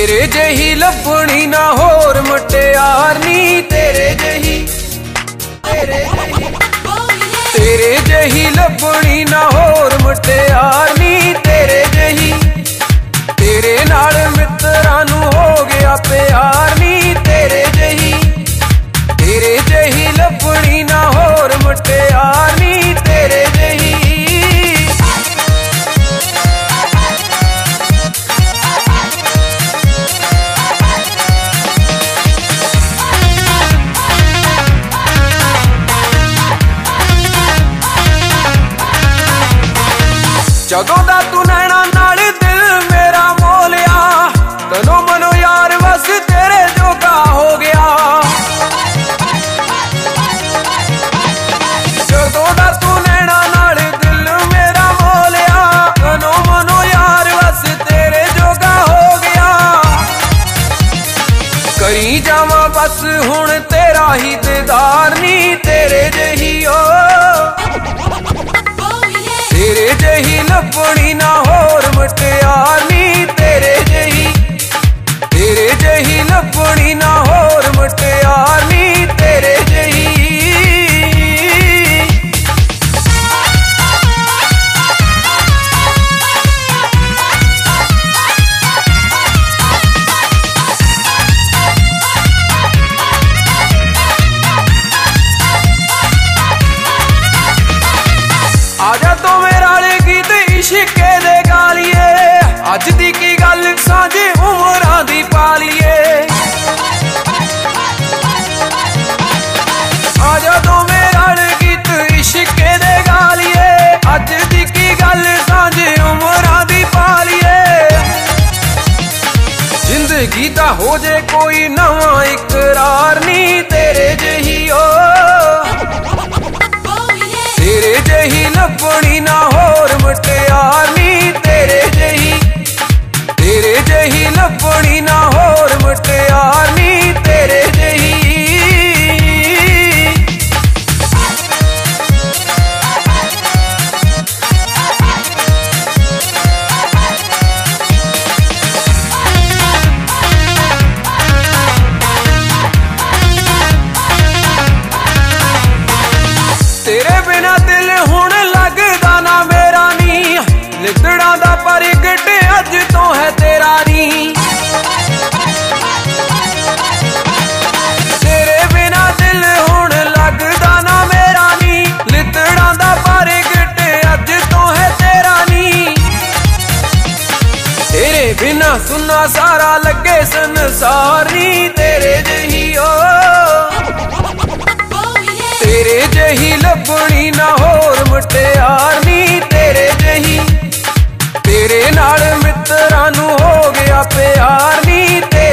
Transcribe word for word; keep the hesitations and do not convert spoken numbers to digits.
तेरे जही लभणी ना होर मुटियार नी, तेरे जही तेरे जही तेरे जही लभणी ना होर मुटियार नी, तेरे जही तेरे नाल मित्रां नूं हो गया प्यार नी, तेरे जही तेरे जही लभणी ना होर मुटियार नी, तेरे जही। जदों दा तू नैना नाल दिल मेरा मोलिया, तनो मनो यार बस तेरे जोगा हो गया। जदों दा तू नैना नाल दिल मेरा मोलिया, तनो मनो यार बस तेरे जोगा हो गया। करी जावां बस हुण तेरा ही दीदार नी, तेरे जही ओ तेरे जही लभणी ना होर मुटियार नी, तेरे जही तेरे जही लभणी ना होर मुटियार नी, तेरे जही। आजा तो मेरा गीत इश्के दे गालिए, अज दी की गल सांझे उमरां दी पालिए। आजा तो मेरा गीत इश्के दे गालिए, अज दी की गल सांझे उमरां दी पालिए। जिंदगी दा हो जे कोई नवां इकरार नी, तेरे जही ओ तेरे जही लभणी ना होर मुटियार नी, तेरे जही तेरे जही लभणी ना होर मुटियार नी, तेरे जही। तेरे बिना दिल हुण लगदा ना मेरा नी, लिदड़ा दा परगट अज तो है तेरा नी। तेरे बिना दिल हुण लगदा ना मेरा नी, लिदड़ा दा परगट अज तो है तेरा नी। तेरे बिना सुना सारा लगे संसार नी, तेरे जही ओ तेरे जही लभणी ना होर मुटियार नी, तेरे जही तेरे नाल मित्रां नूं हो गया प्यार नी, तेरे